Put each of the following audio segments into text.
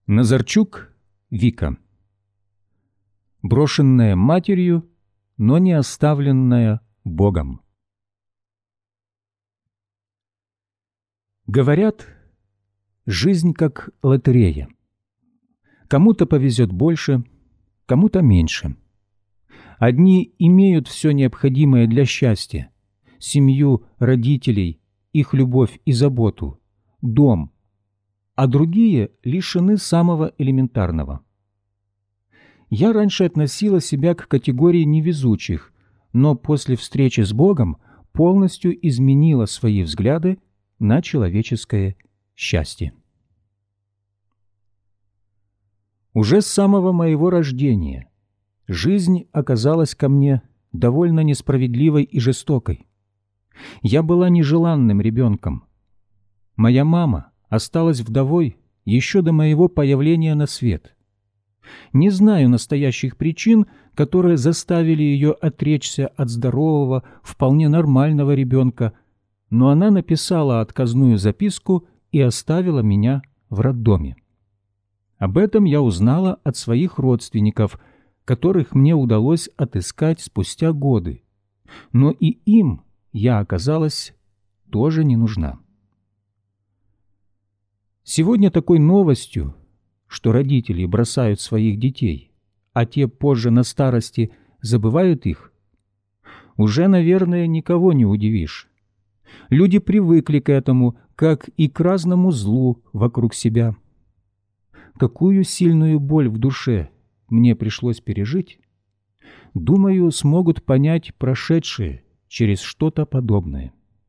Назарчук Вика. Брошенная матерью, но не оставленная Богом. Говорят, жизнь как лотерея. Кому-то повезет больше, кому-то меньше. Одни имеют все необходимое для счастья: семью, родителей, их любовь и заботу, дом, а другие лишены самого элементарного. Я раньше относила себя к категории невезучих, но после встречи с Богом полностью изменила свои взгляды на человеческое счастье. Уже с самого моего рождения жизнь оказалась ко мне довольно несправедливой и жестокой. Я была нежеланным ребенком. Моя мама осталась вдовой еще до моего появления на свет. Не знаю настоящих причин, которые заставили ее отречься от здорового, вполне нормального ребенка, но она написала отказную записку и оставила меня в роддоме. Об этом я узнала от своих родственников, которых мне удалось отыскать спустя годы, но и им я оказалась тоже не нужна. Сегодня такой новостью, что родители бросают своих детей, а те позже на старости забывают их, уже, наверное, никого не удивишь. Люди привыкли к этому, как и к разному злу вокруг себя. Какую сильную боль в душе мне пришлось пережить, думаю, смогут понять прошедшие через что-то подобное.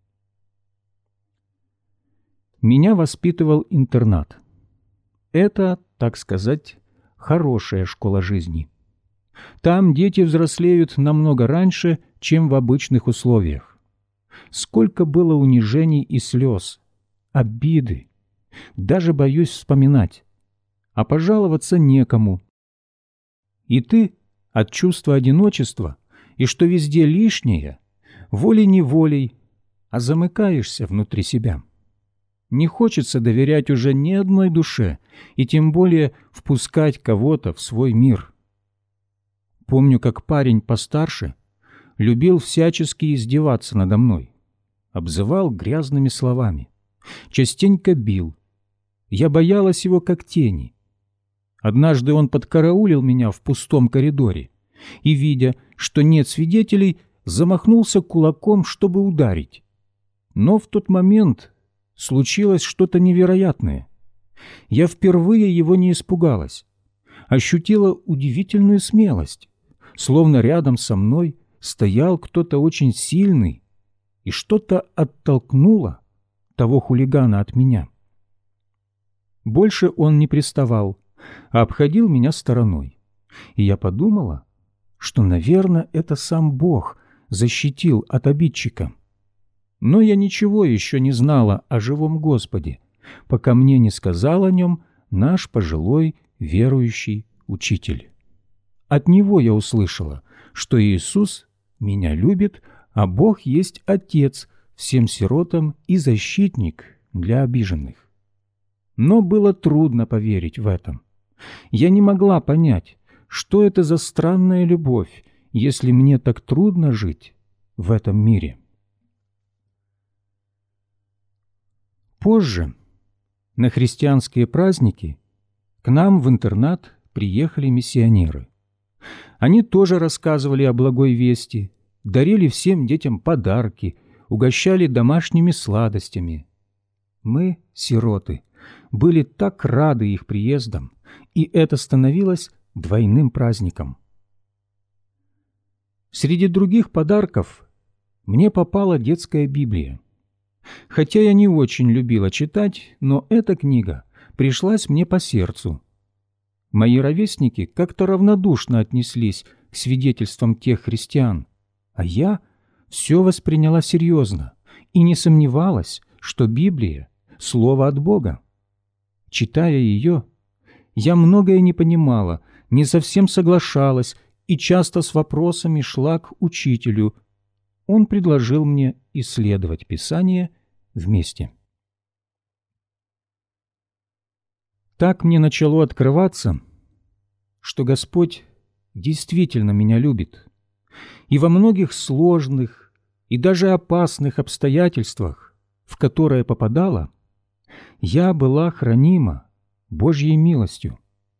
Меня воспитывал интернат. Это, так сказать, хорошая школа жизни. Там дети взрослеют намного раньше, чем в обычных условиях. Сколько было унижений и слез, обиды, даже боюсь вспоминать, а пожаловаться некому. И ты от чувства одиночества и что везде лишнее, волей-неволей, а замыкаешься внутри себя. Не хочется доверять уже ни одной душе, и тем более впускать кого-то в свой мир. Помню, как парень постарше любил всячески издеваться надо мной, обзывал грязными словами, частенько бил. Я боялась его как тени. Однажды он подкараулил меня в пустом коридоре и, видя, что нет свидетелей, замахнулся кулаком, чтобы ударить. Но в тот момент случилось что-то невероятное. Я впервые его не испугалась, ощутила удивительную смелость, словно рядом со мной стоял кто-то очень сильный, и что-то оттолкнуло того хулигана от меня. Больше он не приставал, а обходил меня стороной, и я подумала, что, наверное, это сам Бог защитил от обидчика. Но я ничего еще не знала о живом Господе, пока мне не сказал о нем наш пожилой верующий учитель. От него я услышала, что Иисус меня любит, а Бог есть Отец всем сиротам и защитник для обиженных. Но было трудно поверить в это. Я не могла понять, что это за странная любовь, если мне так трудно жить в этом мире. Позже, на христианские праздники, к нам в интернат приехали миссионеры. Они тоже рассказывали о благой вести, дарили всем детям подарки, угощали домашними сладостями. Мы, сироты, были так рады их приездам, и это становилось двойным праздником. Среди других подарков мне попала детская Библия. Хотя я не очень любила читать, но эта книга пришлась мне по сердцу. Мои ровесники как-то равнодушно отнеслись к свидетельствам тех христиан, а я все восприняла серьезно и не сомневалась, что Библия — слово от Бога. Читая ее, я многое не понимала, не совсем соглашалась и часто с вопросами шла к учителю. Он предложил мне исследовать Писание вместе. Так мне начало открываться, что Господь действительно меня любит, и во многих сложных и даже опасных обстоятельствах, в которые попадала, я была хранима Божьей милостью.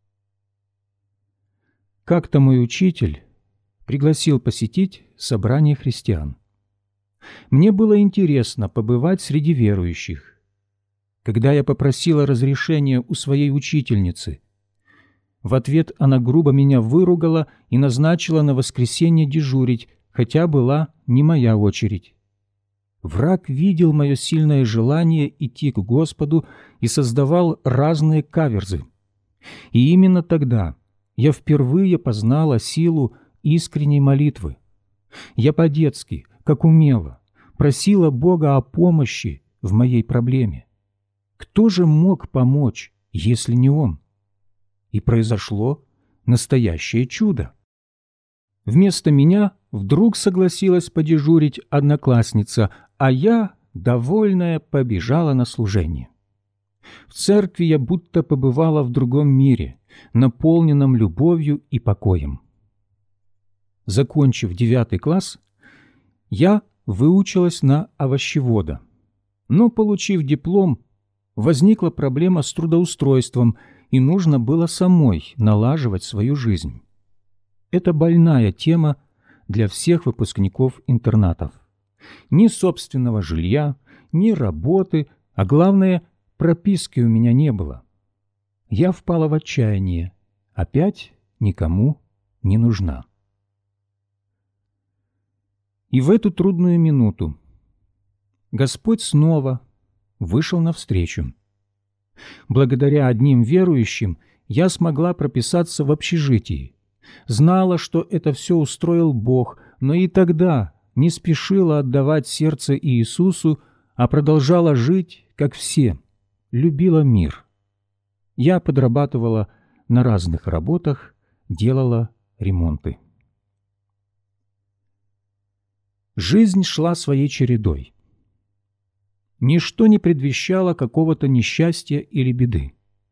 Как-то мой учитель пригласил посетить собрание христиан. Мне было интересно побывать среди верующих. Когда я попросила разрешения у своей учительницы, в ответ она грубо меня выругала и назначила на воскресенье дежурить, хотя была не моя очередь. Враг видел мое сильное желание идти к Господу и создавал разные каверзы. И именно тогда я впервые познала силу искренней молитвы. Я по-детски, как умела, просила Бога о помощи в моей проблеме. Кто же мог помочь, если не Он? И произошло настоящее чудо. Вместо меня вдруг согласилась подежурить одноклассница, а я, довольная, побежала на служение. В церкви я будто побывала в другом мире, наполненном любовью и покоем. Закончив 9 класс, я выучилась на овощевода. Но, получив диплом, возникла проблема с трудоустройством, и нужно было самой налаживать свою жизнь. Это больная тема для всех выпускников интернатов. Ни собственного жилья, ни работы, а главное, прописки у меня не было. Я впала в отчаяние, опять никому не нужна. И в эту трудную минуту Господь снова вышел навстречу. Благодаря одним верующим я смогла прописаться в общежитии. Знала, что это все устроил Бог, но и тогда не спешила отдавать сердце Иисусу, а продолжала жить, как все, любила мир. Я подрабатывала на разных работах, делала ремонты. Жизнь шла своей чередой. Ничто не предвещало какого-то несчастья или беды.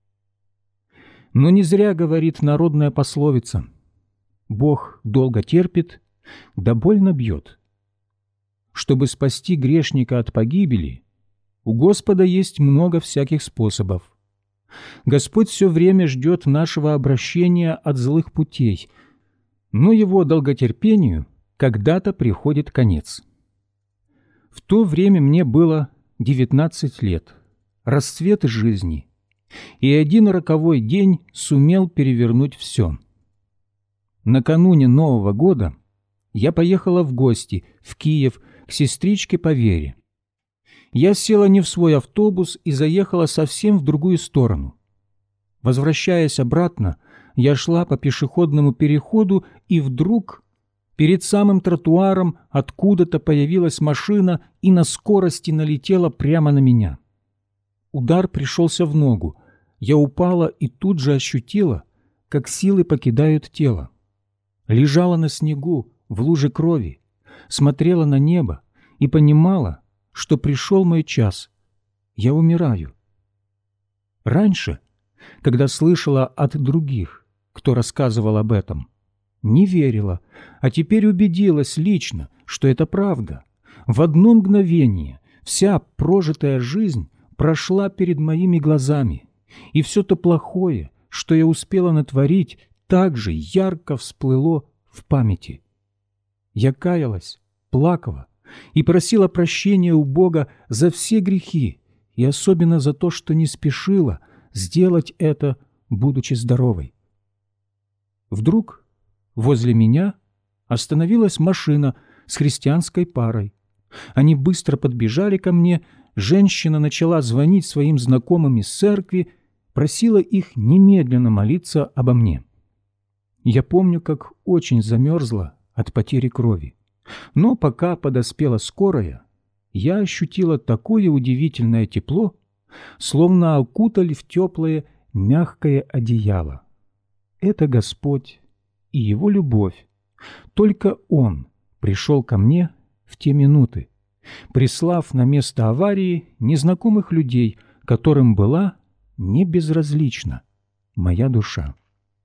Но не зря говорит народная пословица: «Бог долго терпит, да больно бьет». Чтобы спасти грешника от погибели, у Господа есть много всяких способов. Господь все время ждет нашего обращения от злых путей, но Его долготерпению когда-то приходит конец. В то время мне было 19 лет, расцвет жизни, и один роковой день сумел перевернуть все. Накануне Нового года я поехала в гости в Киев к сестричке по вере. Я села не в свой автобус и заехала совсем в другую сторону. Возвращаясь обратно, я шла по пешеходному переходу, и вдруг перед самым тротуаром откуда-то появилась машина и на скорости налетела прямо на меня. Удар пришелся в ногу. Я упала и тут же ощутила, как силы покидают тело. Лежала на снегу, в луже крови, смотрела на небо и понимала, что пришел мой час. Я умираю. Раньше, когда слышала от других, кто рассказывал об этом, не верила, а теперь убедилась лично, что это правда. В одно мгновение вся прожитая жизнь прошла перед моими глазами, и все то плохое, что я успела натворить, также ярко всплыло в памяти. Я каялась, плакала и просила прощения у Бога за все грехи, и особенно за то, что не спешила сделать это, будучи здоровой. Вдруг возле меня остановилась машина с христианской парой. Они быстро подбежали ко мне, женщина начала звонить своим знакомым из церкви, просила их немедленно молиться обо мне. Я помню, как очень замерзла от потери крови. Но пока подоспела скорая, я ощутила такое удивительное тепло, словно окутали в теплое, мягкое одеяло. Это Господь и Его любовь. Только Он пришел ко мне в те минуты, прислав на место аварии незнакомых людей, которым была не безразлична моя душа.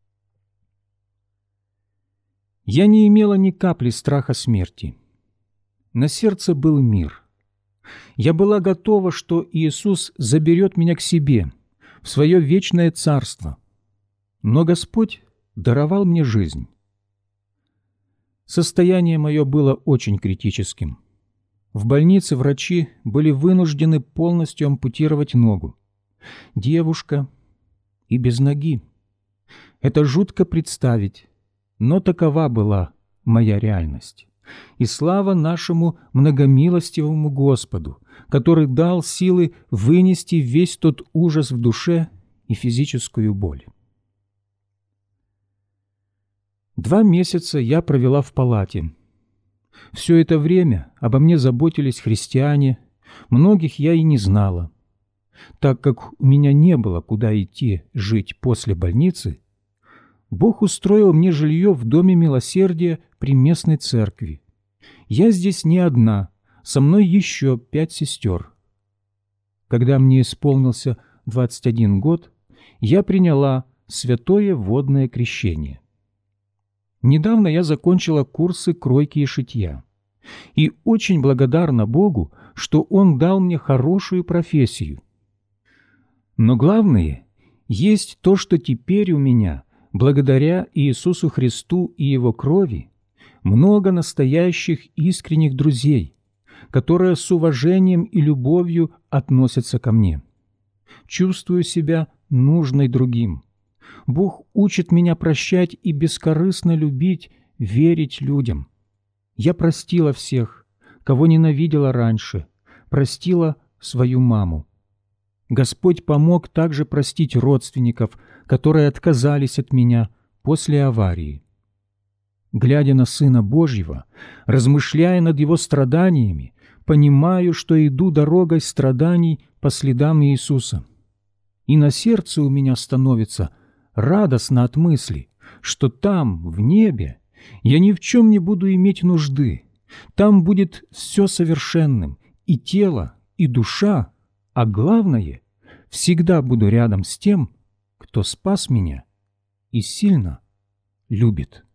Я не имела ни капли страха смерти. На сердце был мир. Я была готова, что Иисус заберет меня к себе, в свое вечное царство. Но Господь даровал мне жизнь. Состояние мое было очень критическим. В больнице врачи были вынуждены полностью ампутировать ногу. Девушка и без ноги. Это жутко представить, но такова была моя реальность. И слава нашему многомилостивому Господу, который дал силы вынести весь тот ужас в душе и физическую боль. 2 месяца я провела в палате. Все это время обо мне заботились христиане, многих я и не знала. Так как у меня не было куда идти жить после больницы, Бог устроил мне жилье в Доме милосердия при местной церкви. Я здесь не одна, со мной еще 5 сестер. Когда мне исполнился 21 год, я приняла святое водное крещение. Недавно я закончила курсы кройки и шитья. И очень благодарна Богу, что Он дал мне хорошую профессию. Но главное, есть то, что теперь у меня, благодаря Иисусу Христу и Его крови, много настоящих искренних друзей, которые с уважением и любовью относятся ко мне. Чувствую себя нужной другим. Бог учит меня прощать и бескорыстно любить, верить людям. Я простила всех, кого ненавидела раньше, простила свою маму. Господь помог также простить родственников, которые отказались от меня после аварии. Глядя на Сына Божьего, размышляя над Его страданиями, понимаю, что иду дорогой страданий по следам Иисуса. И на сердце у меня становится радостно от мысли, что там, в небе, я ни в чем не буду иметь нужды. Там будет все совершенным, и тело, и душа, а главное, всегда буду рядом с тем, кто спас меня и сильно любит.